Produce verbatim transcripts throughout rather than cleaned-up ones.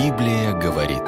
Библия говорит.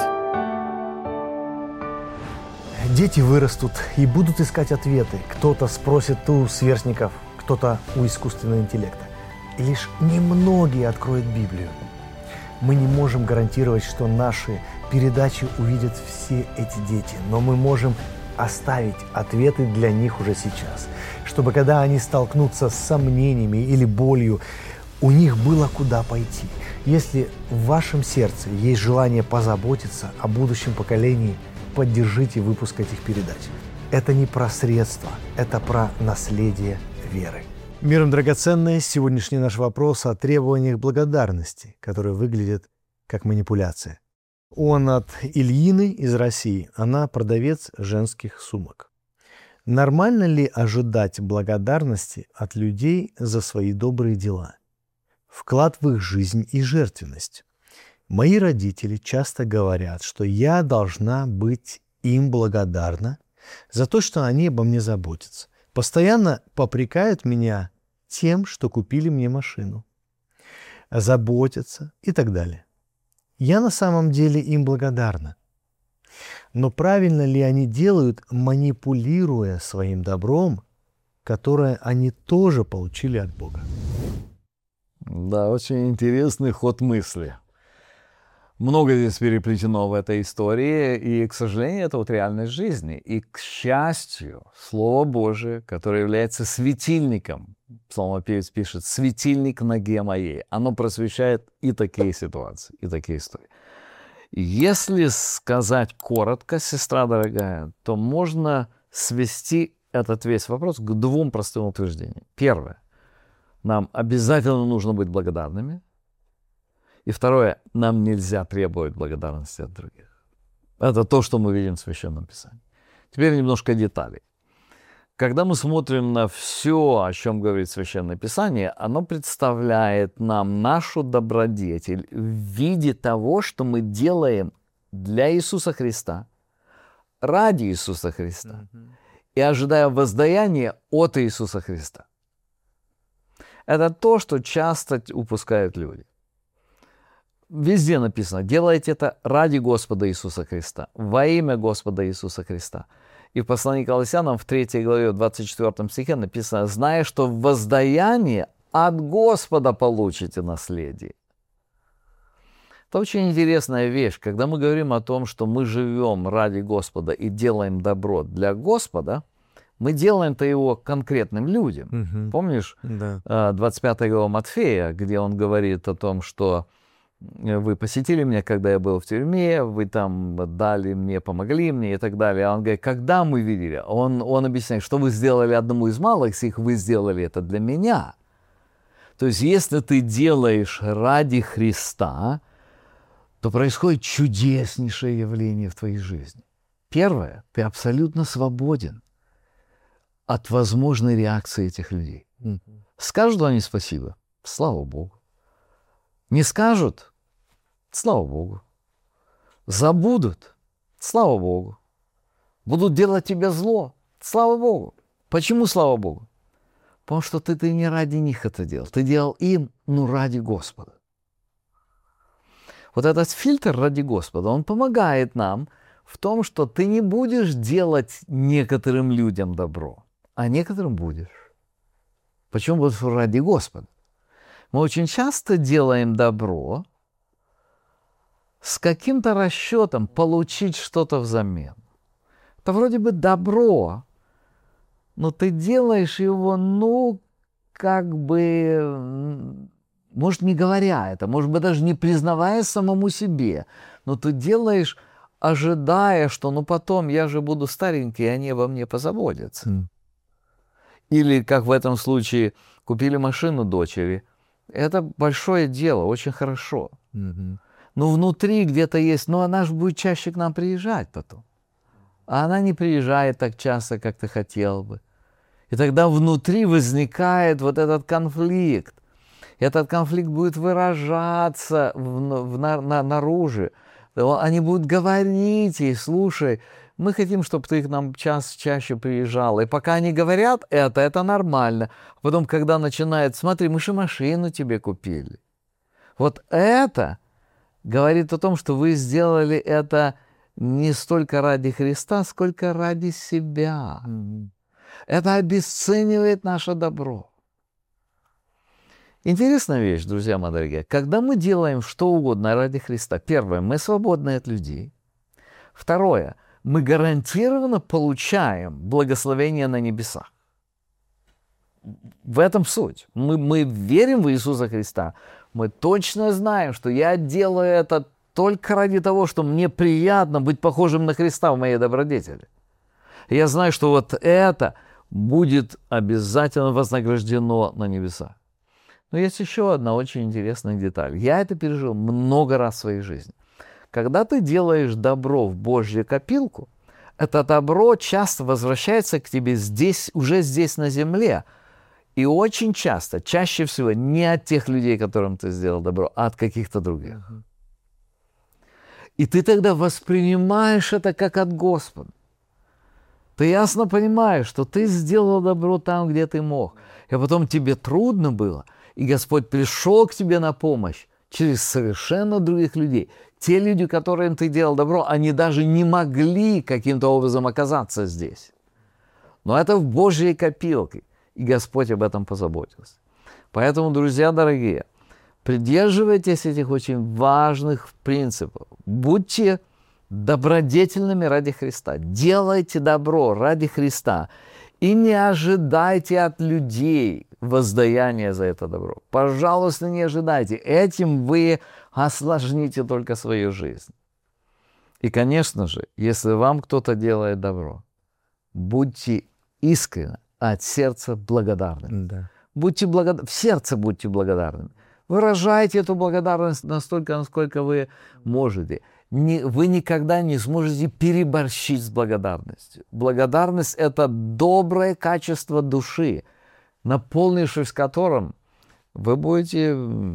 Дети вырастут и будут искать ответы. Кто-то спросит у сверстников, кто-то у искусственного интеллекта. И лишь немногие откроют Библию. Мы не можем гарантировать, что наши передачи увидят все эти дети, но мы можем оставить ответы для них уже сейчас, чтобы когда они столкнутся с сомнениями или болью, у них было куда пойти. Если в вашем сердце есть желание позаботиться о будущем поколении, поддержите выпуск этих передач. Это не про средства, это про наследие веры. Миром драгоценное, сегодняшний наш вопрос о требованиях благодарности, которые выглядят как манипуляция. Он от Ильины из России, она продавец женских сумок. Нормально ли ожидать благодарности от людей за свои добрые дела, вклад в их жизнь и жертвенность? Мои родители часто говорят, что я должна быть им благодарна за то, что они обо мне заботятся. Постоянно попрекают меня тем, что купили мне машину, заботятся и так далее. Я на самом деле им благодарна. Но правильно ли они делают, манипулируя своим добром, которое они тоже получили от Бога? Да, очень интересный ход мысли. Много здесь переплетено в этой истории, и, к сожалению, это вот реальность жизни. И, к счастью, Слово Божие, которое является светильником, псалмопевец пишет, «светильник ноге моей», оно просвещает и такие ситуации, и такие истории. Если сказать коротко, сестра дорогая, то можно свести этот весь вопрос к двум простым утверждениям. Первое. Нам обязательно нужно быть благодарными. И второе, нам нельзя требовать благодарности от других. Это то, что мы видим в Священном Писании. Теперь немножко деталей. Когда мы смотрим на все, о чем говорит Священное Писание, оно представляет нам нашу добродетель в виде того, что мы делаем для Иисуса Христа, ради Иисуса Христа, mm-hmm. и ожидая воздаяния от Иисуса Христа. Это то, что часто упускают люди. Везде написано, делайте это ради Господа Иисуса Христа, во имя Господа Иисуса Христа. И в послании к Колоссянам в третьей главе, в двадцать четвёртом стихе написано, зная, что в воздаянии от Господа получите наследие. Это очень интересная вещь, когда мы говорим о том, что мы живем ради Господа и делаем добро для Господа, мы делаем это его конкретным людям. Угу. Помнишь, да. двадцать пятая глава Матфея, где он говорит о том, что вы посетили меня, когда я был в тюрьме, вы там дали мне, помогли мне и так далее. А он говорит, когда мы видели? Он, он объясняет, что вы сделали одному из малых сих, вы сделали это для меня. То есть, если ты делаешь ради Христа, то происходит чудеснейшее явление в твоей жизни. Первое, ты абсолютно свободен от возможной реакции этих людей. Скажут они спасибо? Слава Богу. Не скажут? Слава Богу. Забудут? Слава Богу. Будут делать тебе зло? Слава Богу. Почему слава Богу? Потому что ты, ты не ради них это делал. Ты делал им, ну, ради Господа. Вот этот фильтр ради Господа, он помогает нам в том, что ты не будешь делать некоторым людям добро, а некоторым будешь. Почему? Потому что ради Господа. Мы очень часто делаем добро с каким-то расчетом получить что-то взамен. Это вроде бы добро, но ты делаешь его, ну, как бы, может, не говоря это, может быть, даже не признавая самому себе, но ты делаешь, ожидая, что, ну, потом я же буду старенький, и они обо мне позаботятся. Mm. Или, как в этом случае, купили машину дочери. Это большое дело, очень хорошо. Mm-hmm. Но внутри где-то есть, ну, она же будет чаще к нам приезжать потом. А она не приезжает так часто, как ты хотел бы. И тогда внутри возникает вот этот конфликт. Этот конфликт будет выражаться в, в, на, на, наружу. Они будут говорить ей, слушай, мы хотим, чтобы ты к нам час чаще приезжал. И пока они говорят это, это нормально. Потом, когда начинают, смотри, мы же машину тебе купили. Вот это, говорит о том, что вы сделали это не столько ради Христа, сколько ради себя. Mm-hmm. Это обесценивает наше добро. Интересная вещь, друзья мои дорогие. Когда мы делаем что угодно ради Христа, первое, мы свободны от людей. Второе, мы гарантированно получаем благословение на небесах. В этом суть. Мы, мы верим в Иисуса Христа. Мы точно знаем, что я делаю это только ради того, что мне приятно быть похожим на Христа в моей добродетели. Я знаю, что вот это будет обязательно вознаграждено на небесах. Но есть еще одна очень интересная деталь. Я это пережил много раз в своей жизни. Когда ты делаешь добро в Божью копилку, это добро часто возвращается к тебе здесь, уже здесь на земле. И очень часто, чаще всего, не от тех людей, которым ты сделал добро, а от каких-то других. И ты тогда воспринимаешь это как от Господа. Ты ясно понимаешь, что ты сделал добро там, где ты мог. И потом тебе трудно было, и Господь пришел к тебе на помощь через совершенно других людей. Те люди, которым ты делал добро, они даже не могли каким-то образом оказаться здесь. Но это в Божьей копилке, и Господь об этом позаботился. Поэтому, друзья дорогие, придерживайтесь этих очень важных принципов. Будьте добродетельными ради Христа. Делайте добро ради Христа. И не ожидайте от людей воздаяния за это добро. Пожалуйста, не ожидайте. Этим вы осложните только свою жизнь. И, конечно же, если вам кто-то делает добро, будьте искренне от сердца благодарными. Да. Будьте благодарны, в сердце будьте благодарными. Выражайте эту благодарность настолько, насколько вы можете. Не, вы никогда не сможете переборщить с благодарностью. Благодарность – это доброе качество души, наполнившись которым вы будете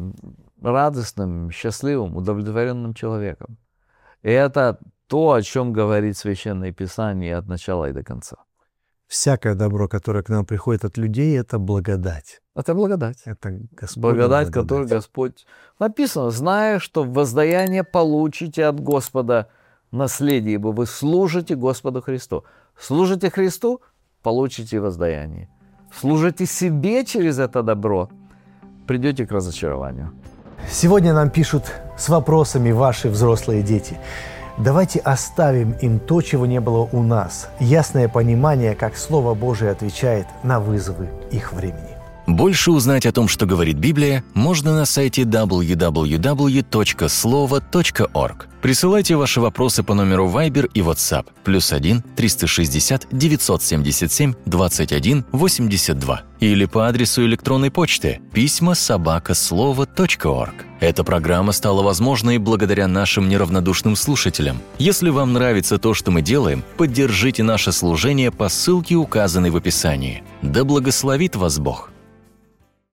радостным, счастливым, удовлетворенным человеком. И это то, о чем говорит Священное Писание от начала и до конца. Всякое добро, которое к нам приходит от людей, это благодать. Это благодать. Это Господь. Благодать, благодать, которую Господь... Написано, зная, что воздаяние получите от Господа наследие, ибо вы служите Господу Христу. Служите Христу, получите воздаяние. Служите себе через это добро, придете к разочарованию. Сегодня нам пишут с вопросами ваши взрослые дети. Давайте оставим им то, чего не было у нас. Ясное понимание, как Слово Божие отвечает на вызовы их времени. Больше узнать о том, что говорит Библия, можно на сайте дабл ю дабл ю дабл ю точка слово точка орг. Присылайте ваши вопросы по номеру Viber и WhatsApp плюс один триста шестьдесят девятьсот семьдесят семь двадцать один восемьдесят два или по адресу электронной почты письма собака слово точка орг. Эта программа стала возможной благодаря нашим неравнодушным слушателям. Если вам нравится то, что мы делаем, поддержите наше служение по ссылке, указанной в описании. Да благословит вас Бог!